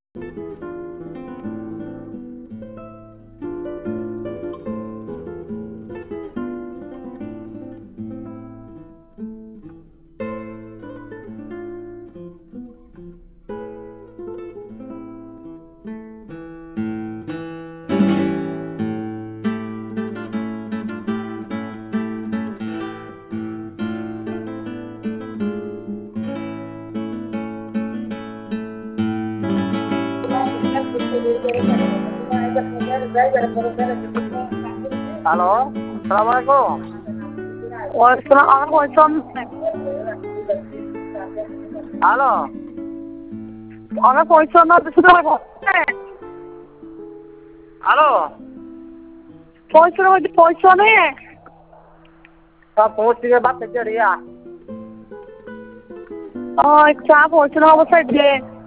Hello, সালাম আলাইকুম। ওয়ালাইকুম আমার পয়সা হ্যালো, আমার পয়সা না দুশো টাকা হ্যালো, পয়সা নেই सब पहुँच के बात कर रही है। चा पहुँचना अवश्य